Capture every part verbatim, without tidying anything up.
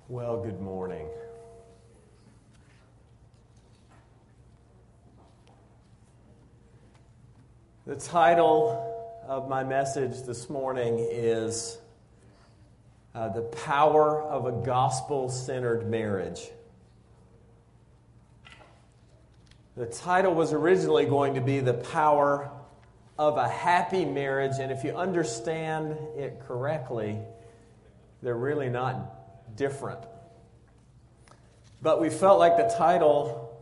Well, good morning. The title of my message this morning is uh, The Power of a Gospel-Centered Marriage. The title was originally going to be The Power of a Happy Marriage, and if you understand it correctly, they're really not different. But we felt like the title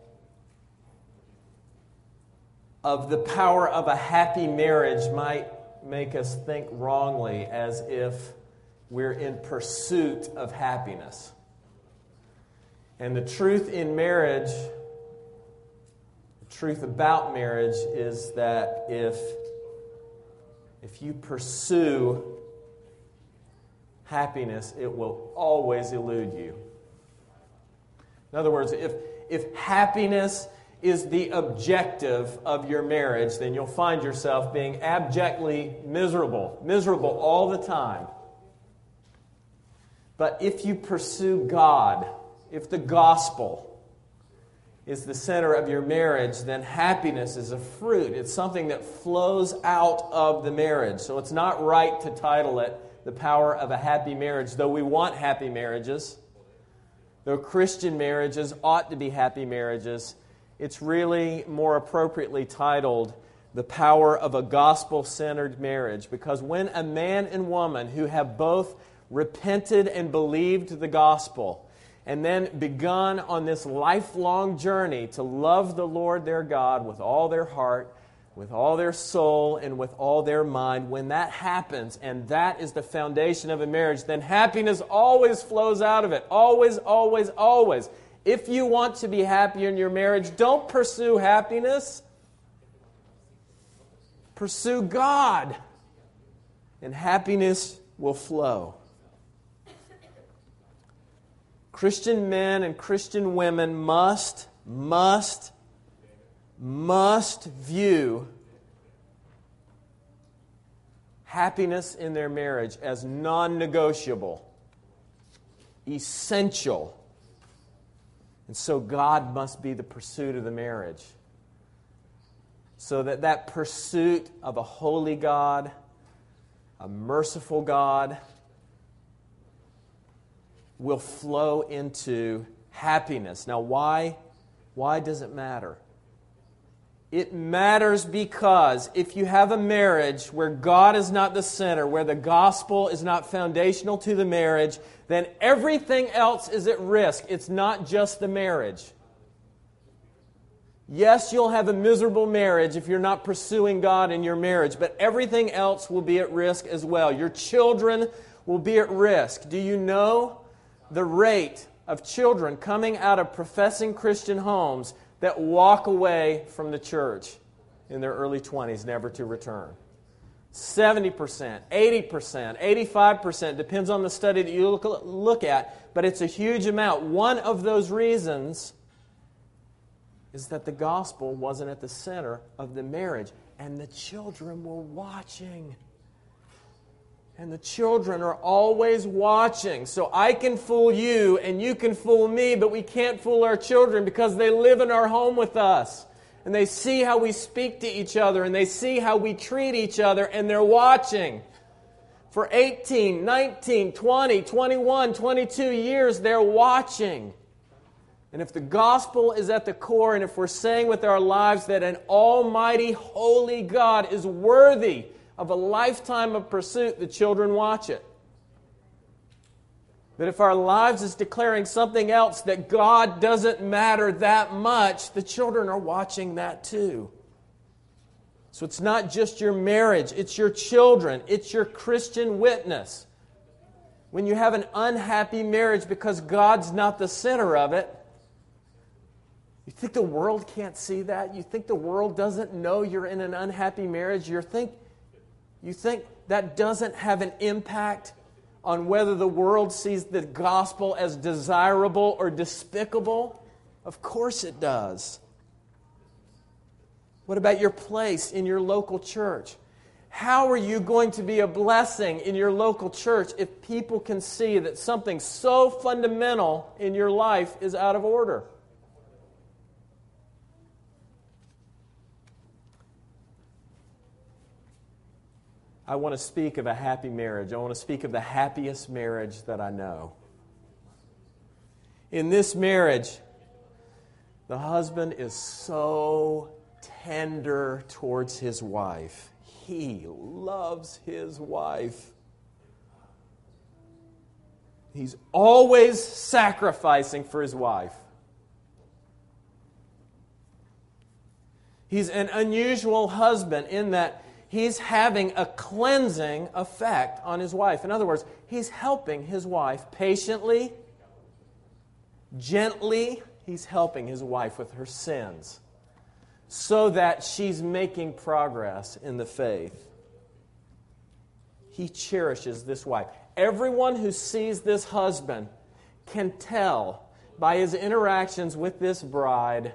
of The Power of a Happy Marriage might make us think wrongly, as if we're in pursuit of happiness. And the truth in marriage, the truth about marriage is that if, if you pursue happiness, it will always elude you. In other words, if, if happiness is the objective of your marriage, then you'll find yourself being abjectly miserable, miserable all the time. But if you pursue God, if the gospel is the center of your marriage, then happiness is a fruit. It's something that flows out of the marriage. So it's not right to title it The Power of a Happy Marriage, though we want happy marriages, though Christian marriages ought to be happy marriages. It's really more appropriately titled The Power of a Gospel-Centered Marriage, because when a man and woman who have both repented and believed the gospel and then begun on this lifelong journey to love the Lord their God with all their heart, with all their soul, and with all their mind, when that happens, and that is the foundation of a marriage, then happiness always flows out of it. Always, always, always. If you want to be happy in your marriage, don't pursue happiness. Pursue God, and happiness will flow. Christian men and Christian women must, must, must view happiness in their marriage as non-negotiable, essential. And so God must be the pursuit of the marriage. So that that pursuit of a holy God, a merciful God, will flow into happiness. Now, why? Why does it matter? It matters because if you have a marriage where God is not the center, where the gospel is not foundational to the marriage, then everything else is at risk. It's not just the marriage. Yes, you'll have a miserable marriage if you're not pursuing God in your marriage, but everything else will be at risk as well. Your children will be at risk. Do you know the rate of children coming out of professing Christian homes that walk away from the church in their early twenties, never to return? seventy percent, eighty percent, eighty-five percent, depends on the study that you look, look at, but it's a huge amount. One of those reasons is that the gospel wasn't at the center of the marriage, and the children were watching. And the children are always watching. So I can fool you and you can fool me, but we can't fool our children because they live in our home with us. And they see how we speak to each other and they see how we treat each other, and they're watching. For eighteen, nineteen, twenty, twenty-one, twenty-two years, they're watching. And if the gospel is at the core, and if we're saying with our lives that an almighty, holy God is worthy of a lifetime of pursuit, the children watch it. But if our lives is declaring something else, that God doesn't matter that much, the children are watching that too. So it's not just your marriage, it's your children, it's your Christian witness. When you have an unhappy marriage because God's not the center of it, you think the world can't see that? You think the world doesn't know you're in an unhappy marriage? You think You think that doesn't have an impact on whether the world sees the gospel as desirable or despicable? Of course it does. What about your place in your local church? How are you going to be a blessing in your local church if people can see that something so fundamental in your life is out of order? I want to speak of a happy marriage. I want to speak of the happiest marriage that I know. In this marriage, the husband is so tender towards his wife. He loves his wife. He's always sacrificing for his wife. He's an unusual husband in that he's having a cleansing effect on his wife. In other words, he's helping his wife patiently, gently. He's helping his wife with her sins so that she's making progress in the faith. He cherishes this wife. Everyone who sees this husband can tell by his interactions with this bride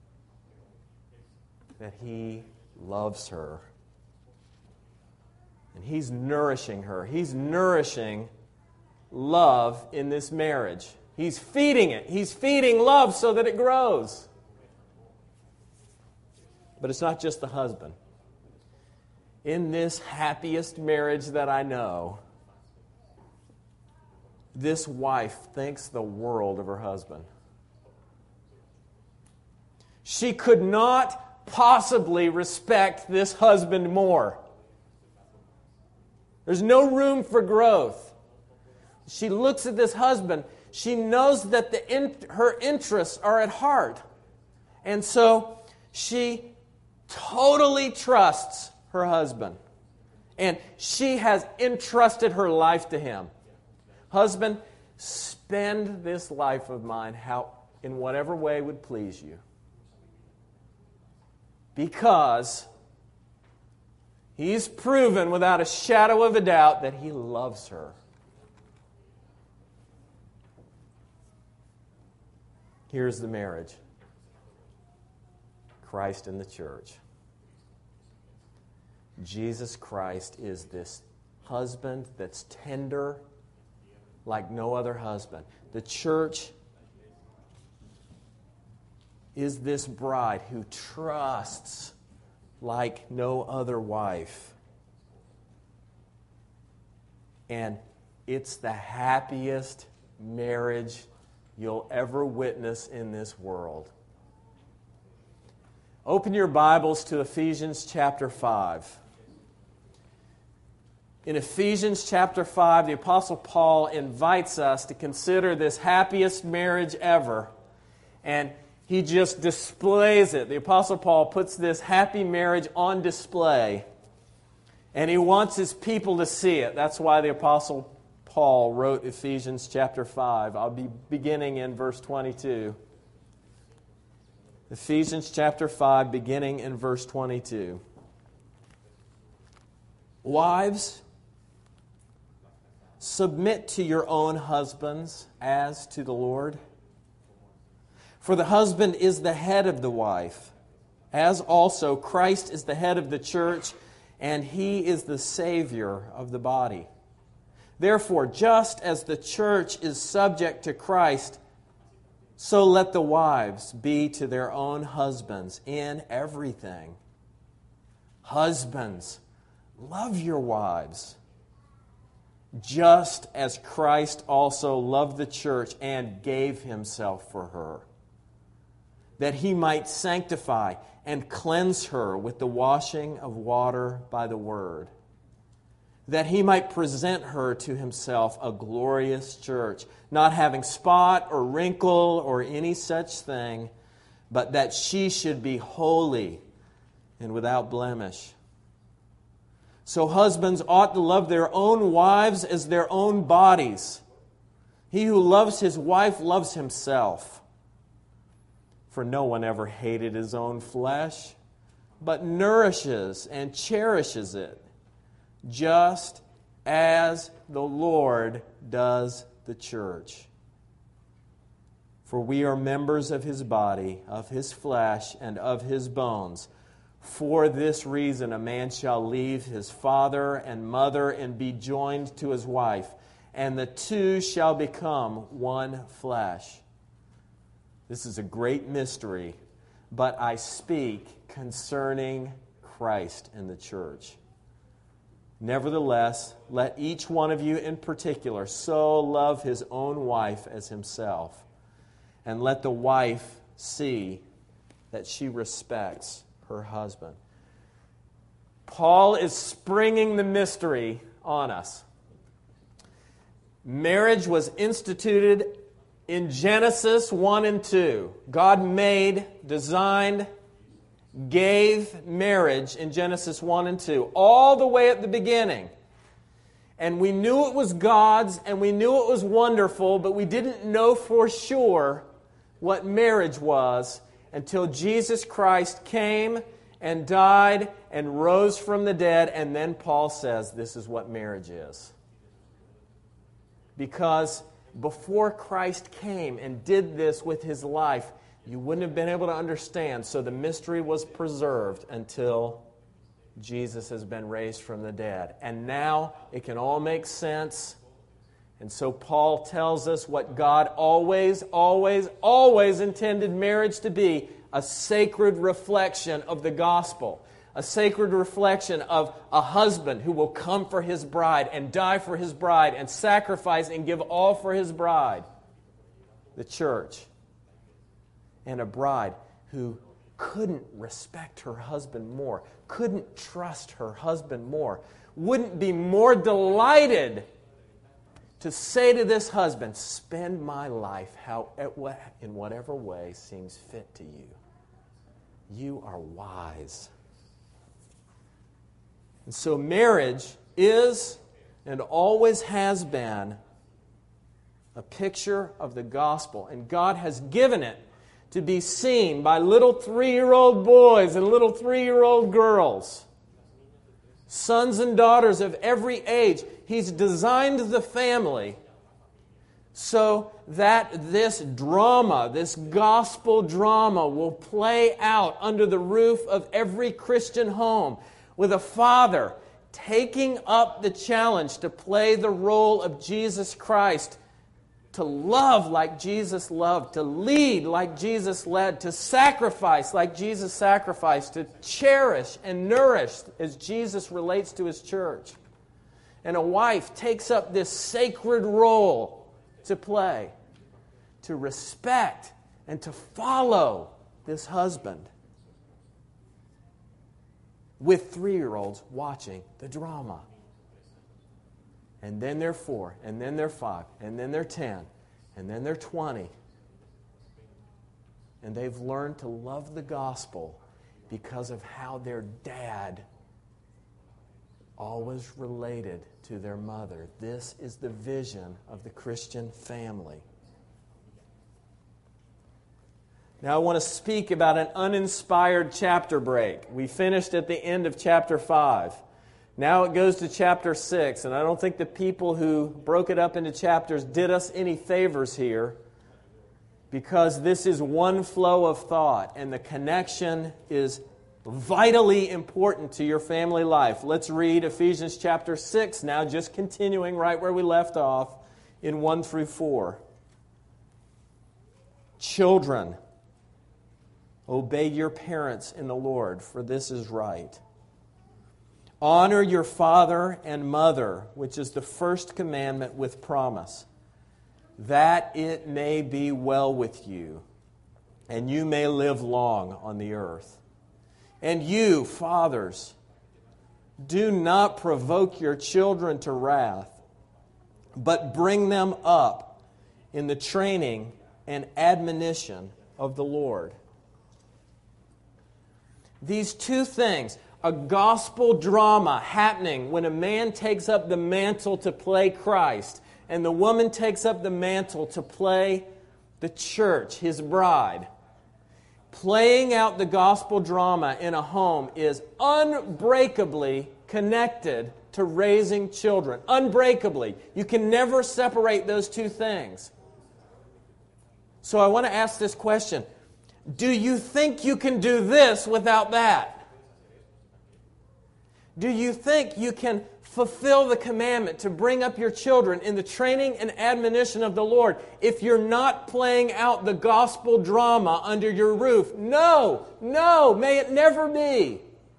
that he loves her. And he's nourishing her. He's nourishing love in this marriage. He's feeding it. He's feeding love so that it grows. But it's not just the husband. In this happiest marriage that I know, this wife thinks the world of her husband. She could not possibly respect this husband more. There's no room for growth. She looks at this husband. She knows that the in, her interests are at heart. And so she totally trusts her husband. And she has entrusted her life to him. Husband, spend this life of mine how, in whatever way would please you. Because he's proven without a shadow of a doubt that he loves her. Here's the marriage. Christ and the church. Jesus Christ is this husband that's tender like no other husband. The church is this bride who trusts like no other wife. And it's the happiest marriage you'll ever witness in this world. Open your Bibles to Ephesians chapter five. In Ephesians chapter five, the Apostle Paul invites us to consider this happiest marriage ever. And he just displays it. The Apostle Paul puts this happy marriage on display. And he wants his people to see it. That's why the Apostle Paul wrote Ephesians chapter five. I'll be beginning in verse twenty-two. Ephesians chapter five, beginning in verse twenty-two. Wives, submit to your own husbands as to the Lord. For the husband is the head of the wife, as also Christ is the head of the church, and he is the Savior of the body. Therefore, just as the church is subject to Christ, so let the wives be to their own husbands in everything. Husbands, love your wives, just as Christ also loved the church and gave himself for her, that he might sanctify and cleanse her with the washing of water by the word, that he might present her to himself a glorious church, not having spot or wrinkle or any such thing, but that she should be holy and without blemish. So husbands ought to love their own wives as their own bodies. He who loves his wife loves himself. For no one ever hated his own flesh, but nourishes and cherishes it, just as the Lord does the church. For we are members of his body, of his flesh, and of his bones. For this reason, a man shall leave his father and mother and be joined to his wife, and the two shall become one flesh. This is a great mystery, but I speak concerning Christ and the church. Nevertheless, let each one of you in particular so love his own wife as himself, and let the wife see that she respects her husband. Paul is springing the mystery on us. Marriage was instituted in Genesis one and two. God made, designed, gave marriage in Genesis one and two, all the way at the beginning. And we knew it was God's, and we knew it was wonderful, but we didn't know for sure what marriage was until Jesus Christ came and died and rose from the dead, and then Paul says this is what marriage is. Because before Christ came and did this with His life, you wouldn't have been able to understand. So the mystery was preserved until Jesus has been raised from the dead. And now it can all make sense. And so Paul tells us what God always, always, always intended marriage to be: a sacred reflection of the gospel. A sacred reflection of a husband who will come for his bride and die for his bride and sacrifice and give all for his bride, the church. And a bride who couldn't respect her husband more, couldn't trust her husband more, wouldn't be more delighted to say to this husband, spend my life how, in whatever way seems fit to you. You are wise. And so marriage is and always has been a picture of the gospel. And God has given it to be seen by little three-year-old boys and little three-year-old girls. Sons and daughters of every age. He's designed the family so that this drama, this gospel drama, will play out under the roof of every Christian home, with a father taking up the challenge to play the role of Jesus Christ, to love like Jesus loved, to lead like Jesus led, to sacrifice like Jesus sacrificed, to cherish and nourish as Jesus relates to His church. And a wife takes up this sacred role to play, to respect and to follow this husband, with three-year-olds watching the drama. And then they're four, and then they're five, and then they're ten, and then they're twenty. And they've learned to love the gospel because of how their dad always related to their mother. This is the vision of the Christian family. Now I want to speak about an uninspired chapter break. We finished at the end of chapter five. Now it goes to chapter six, and I don't think the people who broke it up into chapters did us any favors here, because this is one flow of thought, and the connection is vitally important to your family life. Let's read Ephesians chapter six now, just continuing right where we left off in one through four. Children, obey your parents in the Lord, for this is right. Honor your father and mother, which is the first commandment with promise, that it may be well with you, and you may live long on the earth. And you, fathers, do not provoke your children to wrath, but bring them up in the training and admonition of the Lord. These two things, a gospel drama happening when a man takes up the mantle to play Christ, and the woman takes up the mantle to play the church, His bride. Playing out the gospel drama in a home is unbreakably connected to raising children. Unbreakably. You can never separate those two things. So I want to ask this question. Do you think you can do this without that? Do you think you can fulfill the commandment to bring up your children in the training and admonition of the Lord if you're not playing out the gospel drama under your roof? No, no, may it never be.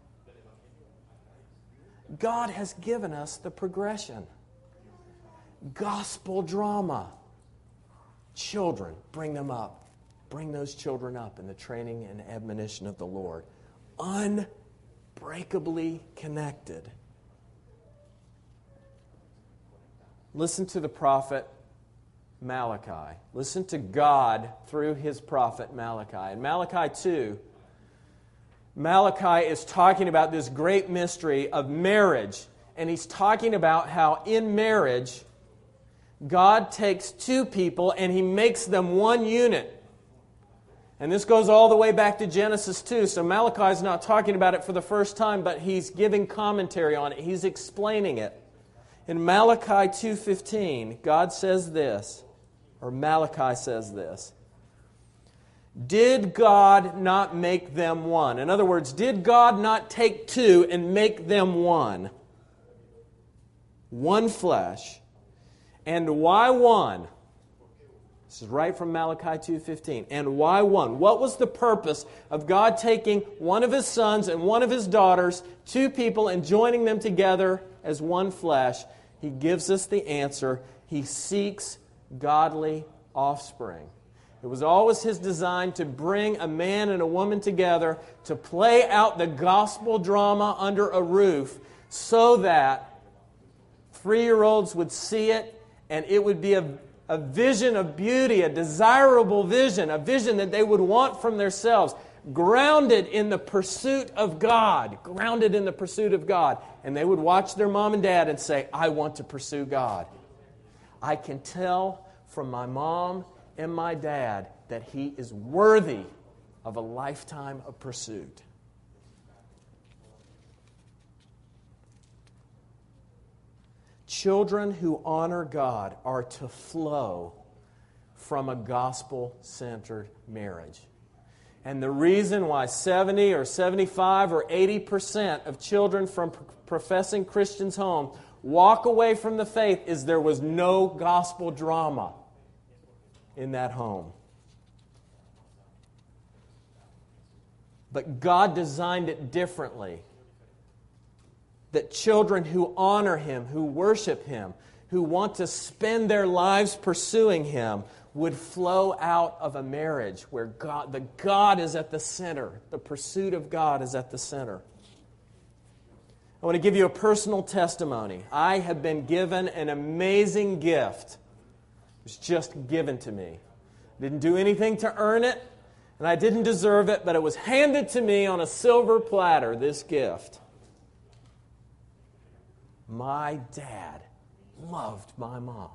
God has given us the progression. Gospel drama. Children, bring them up. Bring those children up in the training and admonition of the Lord. Unbreakably connected. Listen to the prophet Malachi. Listen to God through his prophet Malachi. In Malachi two, Malachi is talking about this great mystery of marriage. And he's talking about how in marriage, God takes two people and He makes them one unit. And this goes all the way back to Genesis two. So Malachi is not talking about it for the first time, but he's giving commentary on it. He's explaining it. In Malachi two fifteen, God says this, or Malachi says this. Did God not make them one? In other words, did God not take two and make them one? One flesh. And why one? This is right from Malachi two fifteen. And why one? What was the purpose of God taking one of His sons and one of His daughters, two people, and joining them together as one flesh? He gives us the answer. He seeks godly offspring. It was always His design to bring a man and a woman together to play out the gospel drama under a roof so that three-year-olds would see it and it would be a, a vision of beauty, a desirable vision, a vision that they would want from themselves, grounded in the pursuit of God, grounded in the pursuit of God. And they would watch their mom and dad and say, I want to pursue God. I can tell from my mom and my dad that he is worthy of a lifetime of pursuit. Children who honor God are to flow from a gospel-centered marriage. And the reason why seventy or seventy-five or eighty percent of children from professing Christians' home walk away from the faith is there was no gospel drama in that home. But God designed it differently. That children who honor Him, who worship Him, who want to spend their lives pursuing Him would flow out of a marriage where God, the God is at the center. The pursuit of God is at the center. I want to give you a personal testimony. I have been given an amazing gift. It was just given to me. I didn't do anything to earn it, and I didn't deserve it, but it was handed to me on a silver platter, this gift. My dad loved my mom.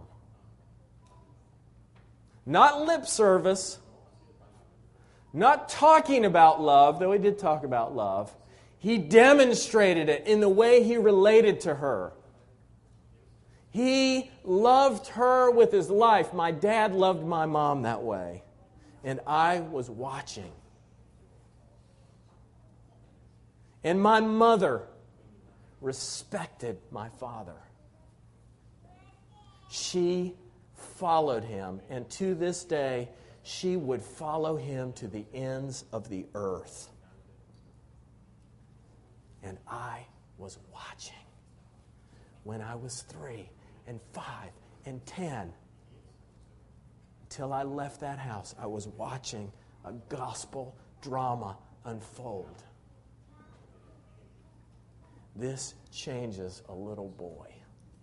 Not lip service, not talking about love, though he did talk about love. He demonstrated it in the way he related to her. He loved her with his life. My dad loved my mom that way. And I was watching. And my mother respected my father. She followed him, and to this day, she would follow him to the ends of the earth. And I was watching when I was three and five and ten. Until I left that house, I was watching a gospel drama unfold. This changes a little boy.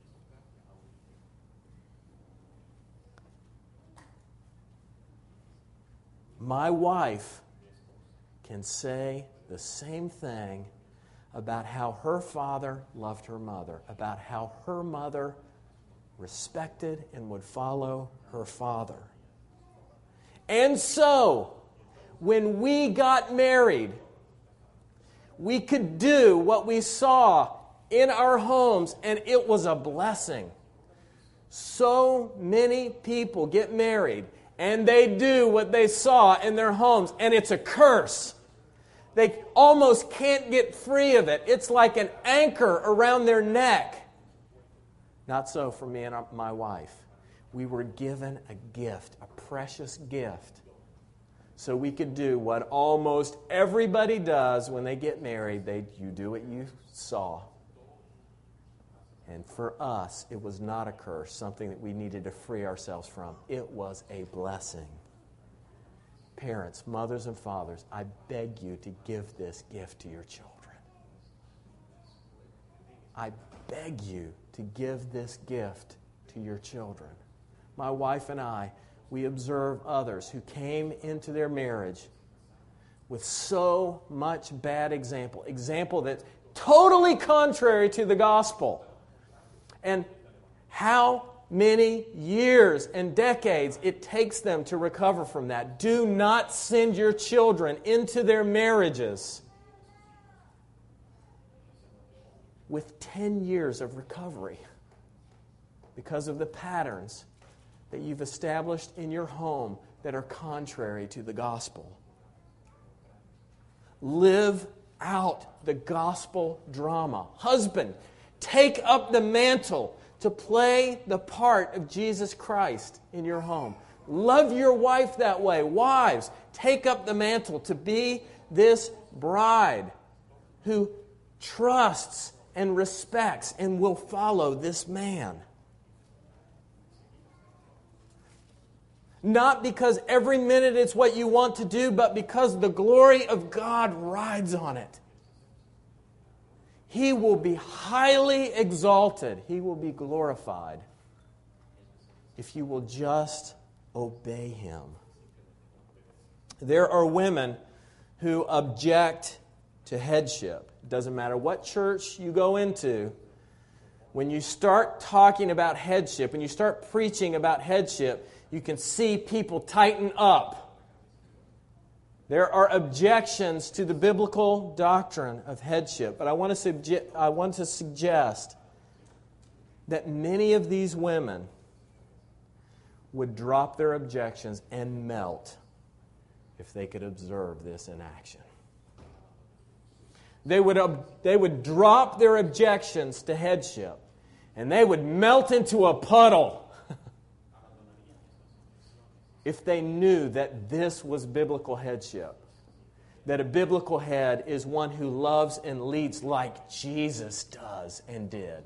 My wife can say the same thing about how her father loved her mother, about how her mother respected and would follow her father. And so, when we got married, we could do what we saw in our homes, and it was a blessing. So many people get married, and they do what they saw in their homes, and it's a curse. They almost can't get free of it. It's like an anchor around their neck. Not so for me and my wife. We were given a gift, a precious gift, so we could do what almost everybody does when they get married. They, you do what you saw. And for us, it was not a curse, something that we needed to free ourselves from. It was a blessing. Parents, mothers, and fathers, I beg you to give this gift to your children. I beg you to give this gift to your children. My wife and I, we observe others who came into their marriage with so much bad example, example that's totally contrary to the gospel. And how many years and decades it takes them to recover from that. Do not send your children into their marriages with ten years of recovery because of the patterns that you've established in your home that are contrary to the gospel. Live out the gospel drama. Husband, take up the mantle to play the part of Jesus Christ in your home. Love your wife that way. Wives, take up the mantle to be this bride who trusts and respects and will follow this man. Not because every minute it's what you want to do, but because the glory of God rides on it. He will be highly exalted. He will be glorified if you will just obey Him. There are women who object to headship. It doesn't matter what church you go into. When you start talking about headship, when you start preaching about headship, you can see people tighten up. There are objections to the biblical doctrine of headship, but I want to subje- I want to suggest that many of these women would drop their objections and melt if they could observe this in action. They would, they would drop their objections to headship, and they would melt into a puddle if they knew that this was biblical headship. That a biblical head is one who loves and leads like Jesus does and did.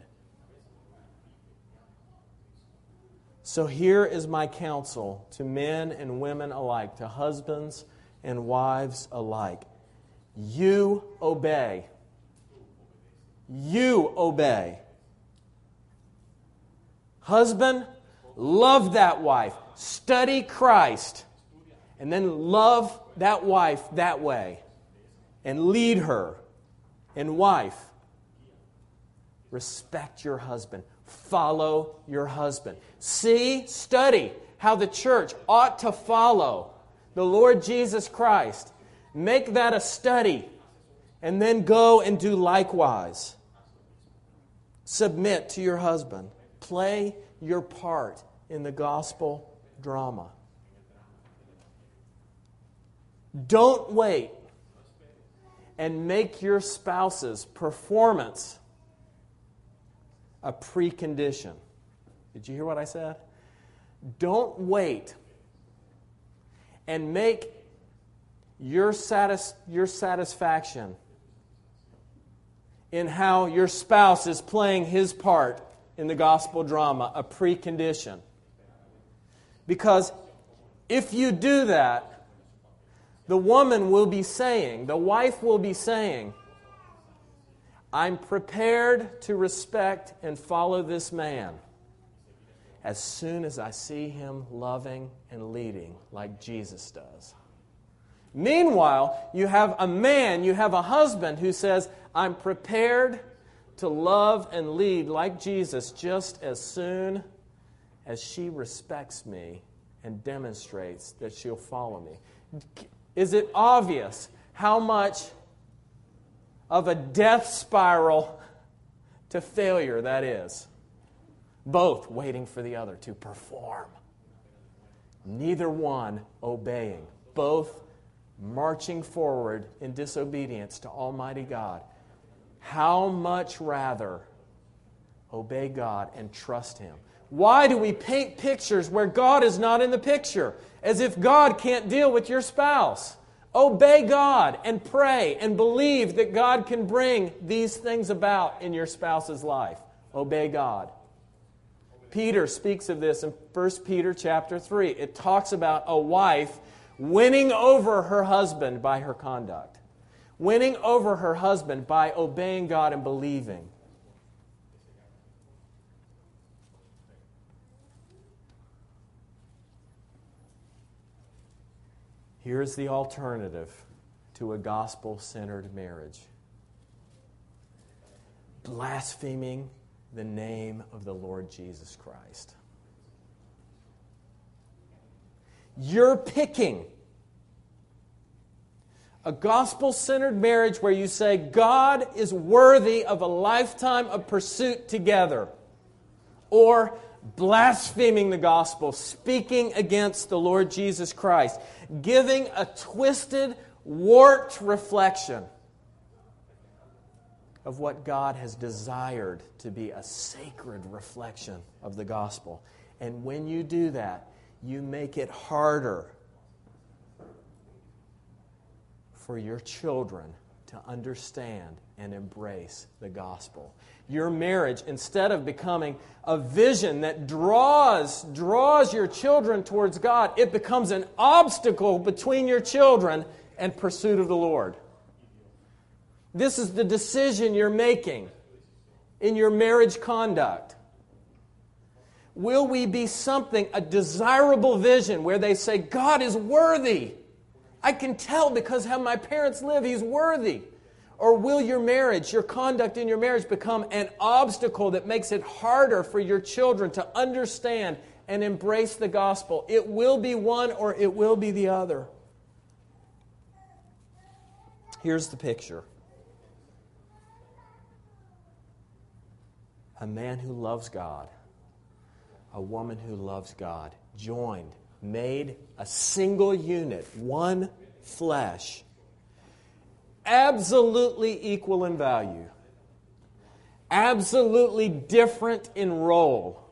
So here is my counsel to men and women alike, to husbands and wives alike. You obey. You obey. Husband, love that wife. Study Christ. And then love that wife that way. And lead her. And wife, respect your husband. Follow your husband. See, study how the church ought to follow the Lord Jesus Christ. Make that a study. And then go and do likewise. Submit to your husband. Play your part in the gospel drama. Don't wait and make your spouse's performance a precondition. Did you hear what I said? Don't wait and make your, satis- your satisfaction in how your spouse is playing his part in the gospel drama a precondition. Because if you do that, the woman will be saying, the wife will be saying, I'm prepared to respect and follow this man as soon as I see him loving and leading like Jesus does. Meanwhile, you have a man, you have a husband who says, I'm prepared to love and lead like Jesus just as soon as she respects me and demonstrates that she'll follow me. Is it obvious how much of a death spiral to failure that is? Both waiting for the other to perform. Neither one obeying. Both marching forward in disobedience to Almighty God, how much rather obey God and trust Him? Why do we paint pictures where God is not in the picture? As if God can't deal with your spouse. Obey God and pray and believe that God can bring these things about in your spouse's life. Obey God. Peter speaks of this in First Peter chapter three. It talks about a wife winning over her husband by her conduct. Winning over her husband by obeying God and believing. Here's the alternative to a gospel-centered marriage. Blaspheming the name of the Lord Jesus Christ. You're picking a gospel-centered marriage where you say, God is worthy of a lifetime of pursuit together. Or blaspheming the gospel, speaking against the Lord Jesus Christ, giving a twisted, warped reflection of what God has desired to be a sacred reflection of the gospel. And when you do that, you make it harder for your children to understand and embrace the gospel. Your marriage, instead of becoming a vision that draws, draws your children towards God, it becomes an obstacle between your children and pursuit of the Lord. This is the decision you're making in your marriage conduct. Will we be something, a desirable vision where they say, God is worthy? I can tell because how my parents live, He's worthy. Or will your marriage, your conduct in your marriage become an obstacle that makes it harder for your children to understand and embrace the gospel? It will be one or it will be the other. Here's the picture. A man who loves God, a woman who loves God, joined, made a single unit, one flesh, absolutely equal in value, absolutely different in role.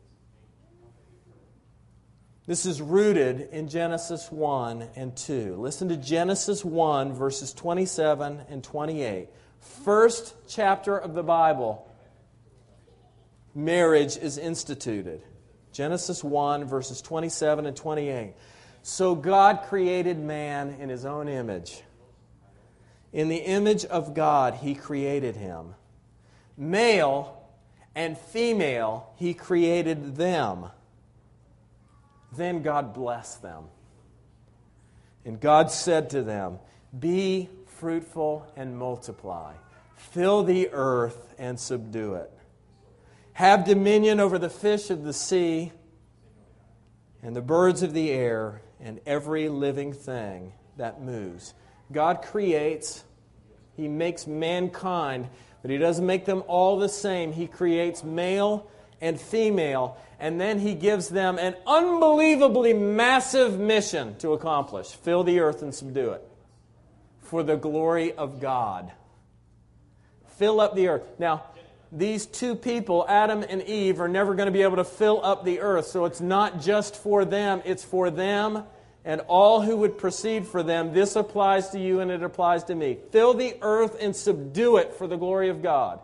This is rooted in Genesis one and two. Listen to Genesis one, verses twenty-seven and twenty-eight. First chapter of the Bible, marriage is instituted. Genesis one, verses twenty-seven and twenty-eight. So God created man in His own image. In the image of God, He created him. Male and female, He created them. Then God blessed them. And God said to them, be fruitful and multiply. Fill the earth and subdue it. Have dominion over the fish of the sea and the birds of the air and every living thing that moves. God creates, He makes mankind, but He doesn't make them all the same. He creates male and female, and then He gives them an unbelievably massive mission to accomplish. Fill the earth and subdue it for the glory of God. Fill up the earth. Now, these two people, Adam and Eve, are never going to be able to fill up the earth, so it's not just for them, it's for them and all who would proceed for them. This applies to you and it applies to me. Fill the earth and subdue it for the glory of God.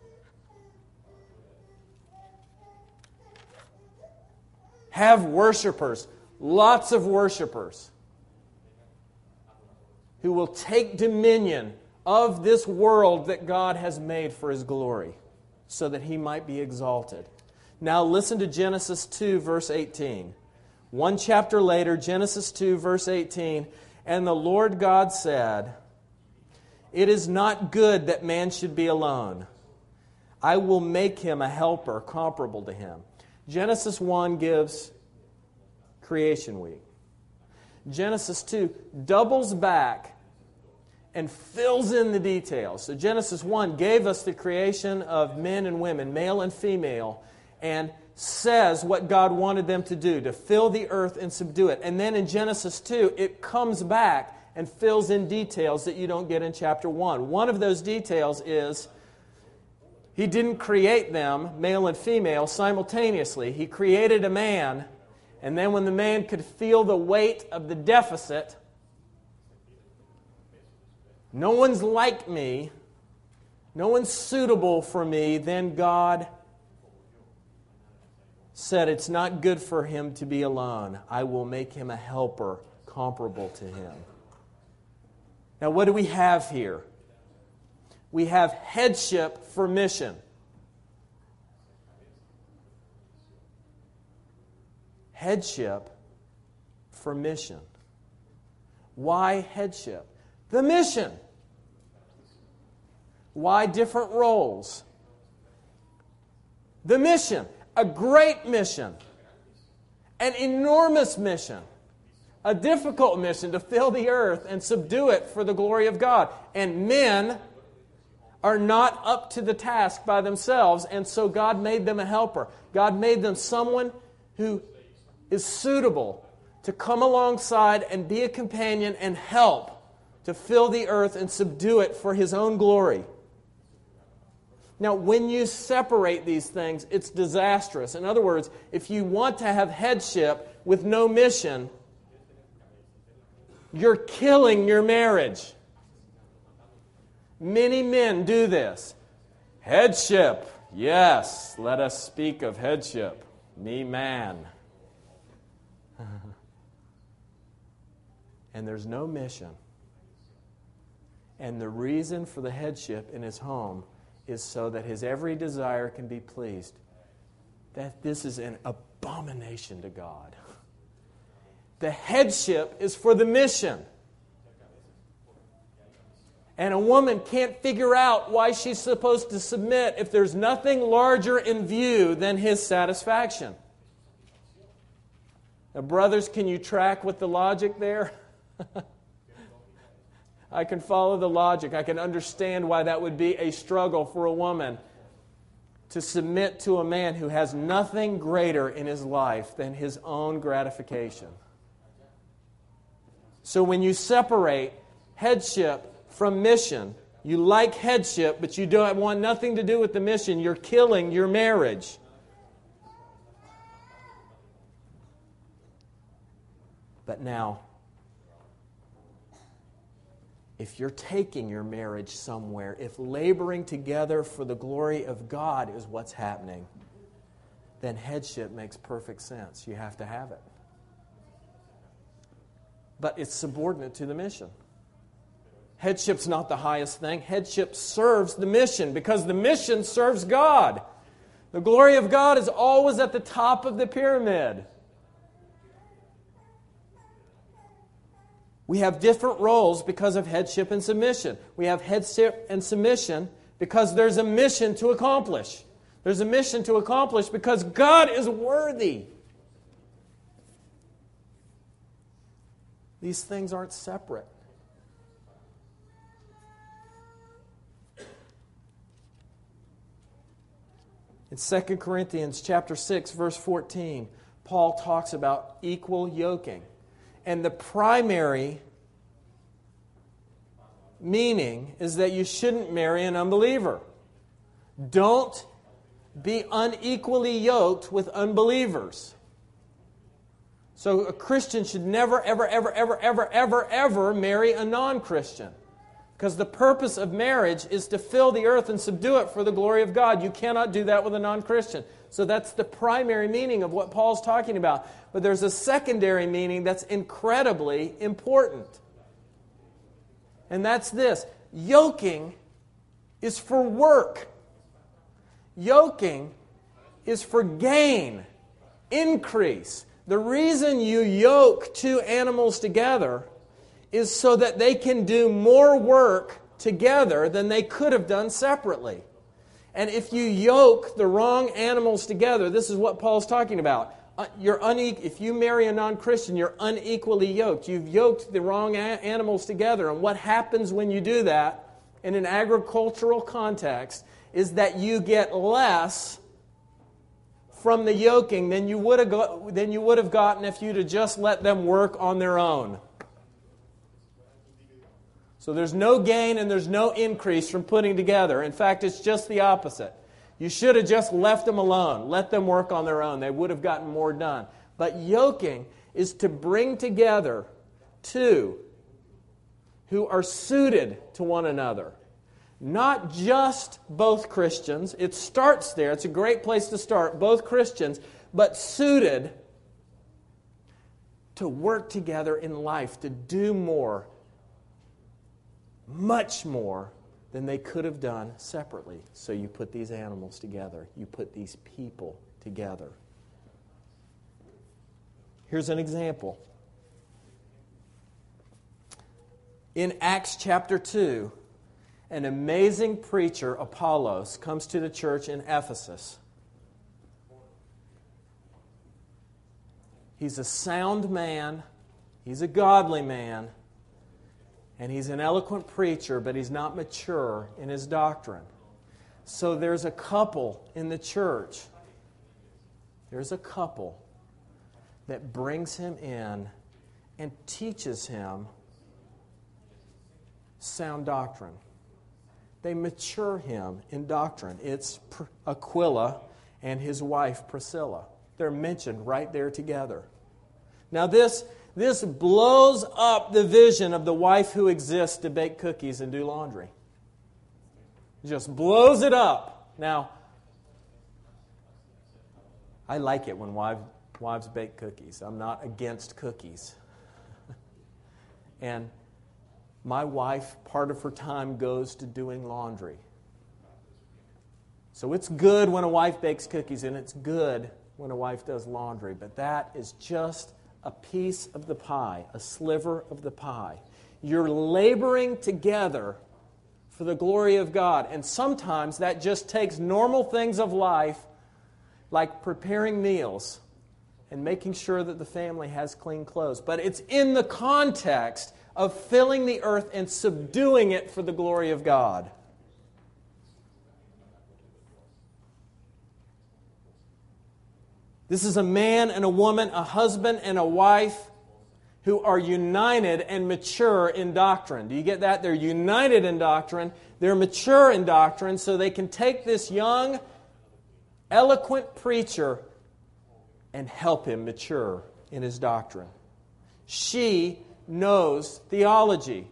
Have worshipers, lots of worshipers, who will take dominion of this world that God has made for His glory, so that He might be exalted. Now listen to Genesis two, verse eighteen. One chapter later, Genesis two, verse eighteen, and the Lord God said, it is not good that man should be alone. I will make him a helper comparable to him. Genesis one gives creation week. Genesis two doubles back and fills in the details. So Genesis one gave us the creation of men and women, male and female, and says what God wanted them to do, to fill the earth and subdue it. And then in Genesis two, it comes back and fills in details that you don't get in chapter one. One of those details is He didn't create them, male and female, simultaneously. He created a man, and then when the man could feel the weight of the deficit, no one's like me, no one's suitable for me, then God said, it's not good for him to be alone. I will make him a helper comparable to him. Now, what do we have here? We have headship for mission. Headship for mission. Why headship? The mission. Why different roles? The mission. A great mission. An enormous mission. A difficult mission to fill the earth and subdue it for the glory of God. And men are not up to the task by themselves, and so God made them a helper. God made them someone who is suitable to come alongside and be a companion and help to fill the earth and subdue it for His own glory. Now, when you separate these things, it's disastrous. In other words, if you want to have headship with no mission, you're killing your marriage. Many men do this. Headship. Yes, let us speak of headship. Me, man. And there's no mission. And the reason for the headship in his home is so that his every desire can be pleased. That this is an abomination to God. The headship is for the mission. And a woman can't figure out why she's supposed to submit if there's nothing larger in view than his satisfaction. Now, brothers, can you track with the logic there? I can follow the logic. I can understand why that would be a struggle for a woman to submit to a man who has nothing greater in his life than his own gratification. So when you separate headship from mission, you like headship, but you don't want nothing to do with the mission, you're killing your marriage. But now, if you're taking your marriage somewhere, if laboring together for the glory of God is what's happening, then headship makes perfect sense. You have to have it. But it's subordinate to the mission. Headship's not the highest thing. Headship serves the mission because the mission serves God. The glory of God is always at the top of the pyramid. We have different roles because of headship and submission. We have headship and submission because there's a mission to accomplish. There's a mission to accomplish because God is worthy. These things aren't separate. In Second Corinthians chapter six, verse fourteen, Paul talks about equal yoking. And the primary meaning is that you shouldn't marry an unbeliever. Don't be unequally yoked with unbelievers. So a Christian should never, ever, ever, ever, ever, ever, ever marry a non-Christian. Because the purpose of marriage is to fill the earth and subdue it for the glory of God. You cannot do that with a non-Christian. So that's the primary meaning of what Paul's talking about. But there's a secondary meaning that's incredibly important. And that's this. Yoking is for work. Yoking is for gain, increase. The reason you yoke two animals together is so that they can do more work together than they could have done separately. And if you yoke the wrong animals together, this is what Paul's talking about. You're une- if you marry a non-Christian, you're unequally yoked. You've yoked the wrong a- animals together. And what happens when you do that in an agricultural context is that you get less from the yoking than you would have go- than you would have gotten if you'd have just let them work on their own. So there's no gain and there's no increase from putting together. In fact, it's just the opposite. You should have just left them alone. Let them work on their own. They would have gotten more done. But yoking is to bring together two who are suited to one another. Not just both Christians. It starts there. It's a great place to start. Both Christians, but suited to work together in life, to do more, much more than they could have done separately. So you put these animals together. You put these people together. Here's an example. In Acts chapter two, an amazing preacher, Apollos, comes to the church in Ephesus. He's a sound man. He's a godly man. And he's an eloquent preacher, but he's not mature in his doctrine. So there's a couple in the church. There's a couple that brings him in and teaches him sound doctrine. They mature him in doctrine. It's Aquila and his wife Priscilla. They're mentioned right there together. Now this, this blows up the vision of the wife who exists to bake cookies and do laundry. It just blows it up. Now, I like it when wives, wives bake cookies. I'm not against cookies. And my wife, part of her time goes to doing laundry. So it's good when a wife bakes cookies, and it's good when a wife does laundry. But that is just a piece of the pie, a sliver of the pie. You're laboring together for the glory of God. And sometimes that just takes normal things of life, like preparing meals and making sure that the family has clean clothes. But it's in the context of filling the earth and subduing it for the glory of God. This is a man and a woman, a husband and a wife who are united and mature in doctrine. Do you get that? They're united in doctrine. They're mature in doctrine, so they can take this young, eloquent preacher and help him mature in his doctrine. She knows theology.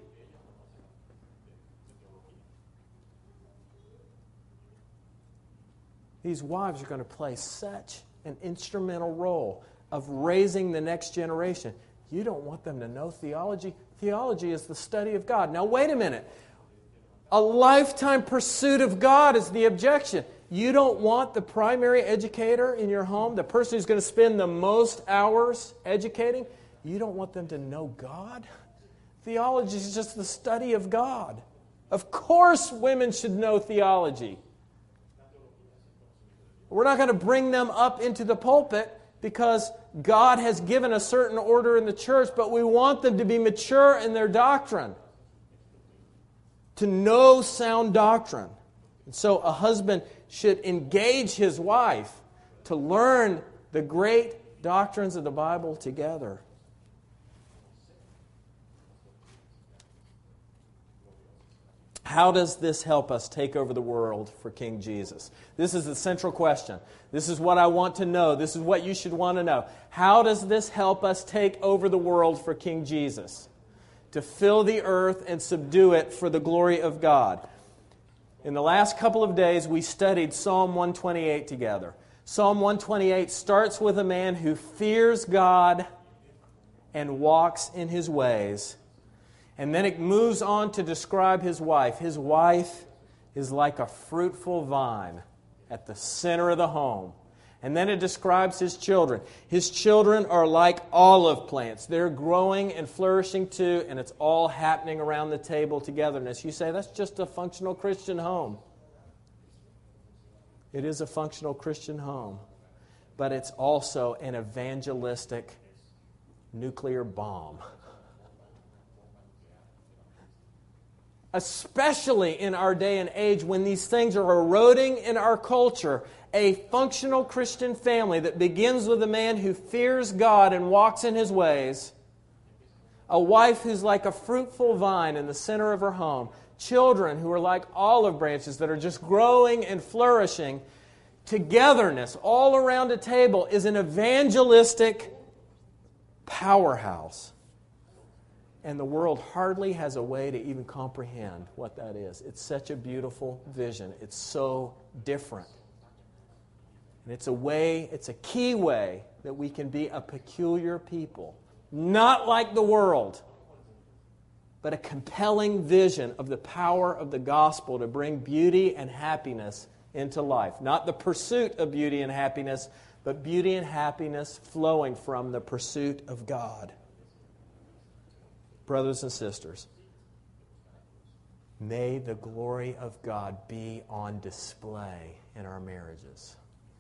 These wives are going to play such an instrumental role of raising the next generation. You don't want them to know theology. Theology is the study of God. Now, wait a minute. A lifetime pursuit of God is the objection. You don't want the primary educator in your home, the person who's going to spend the most hours educating, you don't want them to know God? Theology is just the study of God. Of course women should know theology. We're not going to bring them up into the pulpit because God has given a certain order in the church, but we want them to be mature in their doctrine, to know sound doctrine. And so a husband should engage his wife to learn the great doctrines of the Bible together. How does this help us take over the world for King Jesus? This is the central question. This is what I want to know. This is what you should want to know. How does this help us take over the world for King Jesus? To fill the earth and subdue it for the glory of God. In the last couple of days, we studied Psalm one twenty-eight together. Psalm one twenty-eight starts with a man who fears God and walks in His ways. And then it moves on to describe his wife. His wife is like a fruitful vine at the center of the home. And then it describes his children. His children are like olive plants. They're growing and flourishing too, and it's all happening around the table togetherness. You say, that's just a functional Christian home. It is a functional Christian home, but it's also an evangelistic nuclear bomb. Especially in our day and age when these things are eroding in our culture, a functional Christian family that begins with a man who fears God and walks in His ways A wife who's like a fruitful vine in the center of her home. Children who are like olive branches that are just growing and flourishing. Togetherness all around a table is an evangelistic powerhouse. And the world hardly has a way to even comprehend what that is. It's such a beautiful vision. It's so different. And it's a way, it's a key way that we can be a peculiar people. Not like the world, but a compelling vision of the power of the gospel to bring beauty and happiness into life. Not the pursuit of beauty and happiness, but beauty and happiness flowing from the pursuit of God. Brothers and sisters, may the glory of God be on display in our marriages.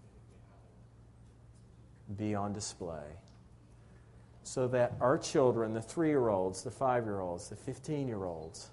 Be on display. So that our children, the three-year-olds, the five-year-olds, the fifteen-year-olds,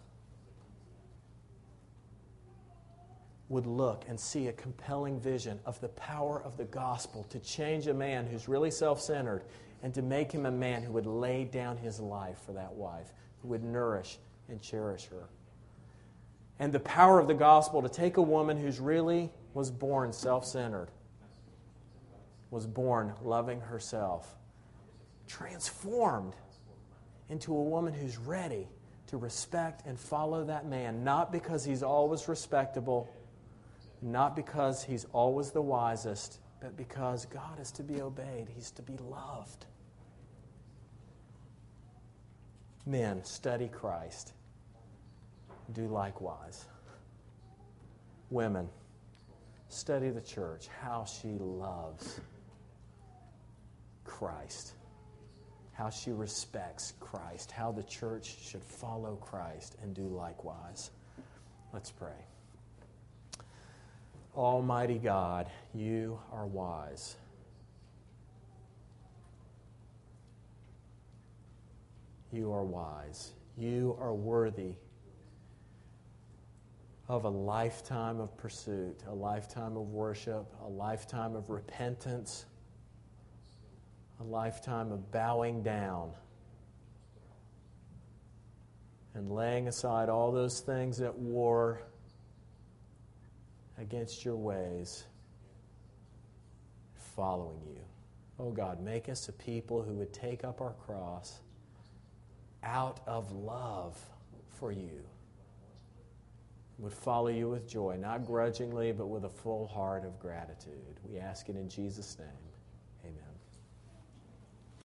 would look and see a compelling vision of the power of the gospel to change a man who's really self-centered and to make him a man who would lay down his life for that wife, who would nourish and cherish her. And the power of the gospel to take a woman who's really was born self-centered, was born loving herself, transformed into a woman who's ready to respect and follow that man, not because he's always respectable, not because he's always the wisest, but because God is to be obeyed. He's to be loved. Men, study Christ. Do likewise. Women, study the church, how she loves Christ, how she respects Christ, how the church should follow Christ and do likewise. Let's pray. Almighty God, you are wise. You are wise. You are worthy of a lifetime of pursuit, a lifetime of worship, a lifetime of repentance, a lifetime of bowing down and laying aside all those things that war against your ways, following you. Oh God, make us a people who would take up our cross out of love for you, would follow you with joy, not grudgingly, but with a full heart of gratitude. We ask it in Jesus' name.